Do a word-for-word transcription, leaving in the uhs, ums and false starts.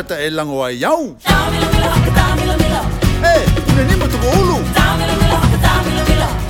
tangata e lango ai au. Tamilo milo haka tamilo milo. E, une ni mo tuko ulu. Tamilo milo haka tamilo milo.